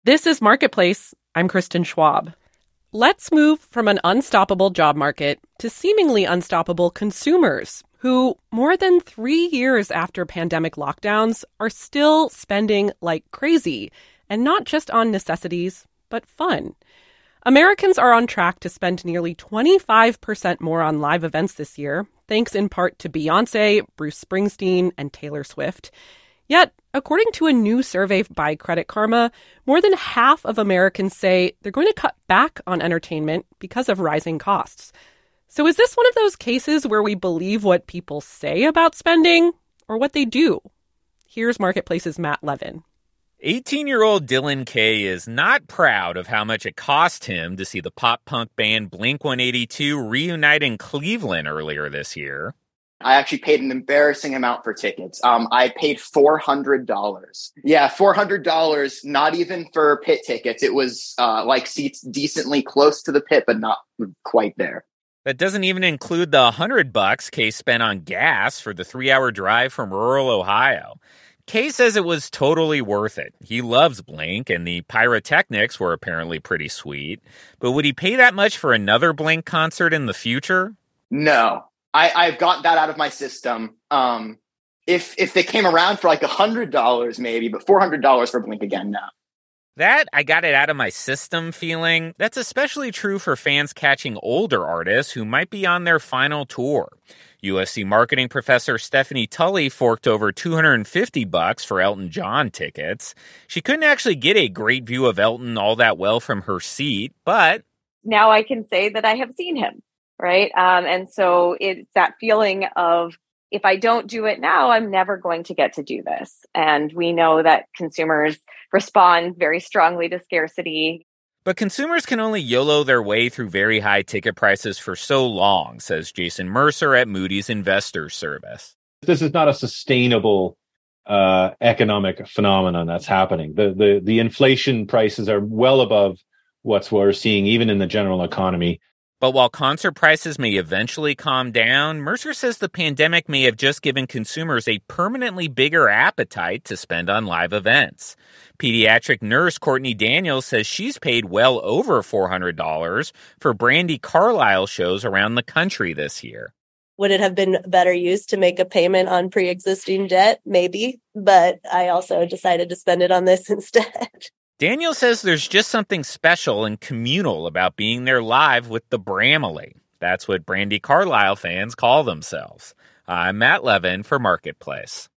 This is Marketplace. I'm Kristen Schwab. Let's move from an unstoppable job market to seemingly unstoppable consumers who, more than 3 years after pandemic lockdowns, are still spending like crazy, and not just on necessities, but fun. Americans are on track to spend nearly 25% more on live events this year, thanks in part to Beyoncé, Bruce Springsteen, and Taylor Swift. Yet, according to a new survey by Credit Karma, more than half of Americans say they're going to cut back on entertainment because of rising costs. So is this one of those cases where we believe what people say about spending or what they do? Here's Marketplace's Matt Levin. 18-year-old Dylan Kay is not proud of how much it cost him to see the pop-punk band Blink-182 reunite in Cleveland earlier this year. I actually paid an embarrassing amount for tickets. I paid $400. Yeah, $400, not even for pit tickets. It was like seats decently close to the pit, but not quite there. That doesn't even include the $100 Kay spent on gas for the 3-hour drive from rural Ohio. Kay says it was totally worth it. He loves Blink, and the pyrotechnics were apparently pretty sweet. But would he pay that much for another Blink concert in the future? No. I've got that out of my system. If they came around for like $100 maybe, but $400 for Blink again, no. That I got it out of my system feeling, that's especially true for fans catching older artists who might be on their final tour. USC marketing professor Stephanie Tully forked over $250 for Elton John tickets. She couldn't actually get a great view of Elton all that well from her seat, but now I can say that I have seen him. Right. And so it's that feeling of, if I don't do it now, I'm never going to get to do this. And we know that consumers respond very strongly to scarcity. But consumers can only YOLO their way through very high ticket prices for so long, says Jason Mercer at Moody's Investors Service. This is not a sustainable economic phenomenon that's happening. The inflation prices are well above what we're seeing even in the general economy. But while concert prices may eventually calm down, Mercer says the pandemic may have just given consumers a permanently bigger appetite to spend on live events. Pediatric nurse Courtney Daniels says she's paid well over $400 for Brandi Carlile shows around the country this year. Would it have been better used to make a payment on pre-existing debt? Maybe, but I also decided to spend it on this instead. Daniel says there's just something special and communal about being there live with the Bramily. That's what Brandi Carlile fans call themselves. I'm Matt Levin for Marketplace.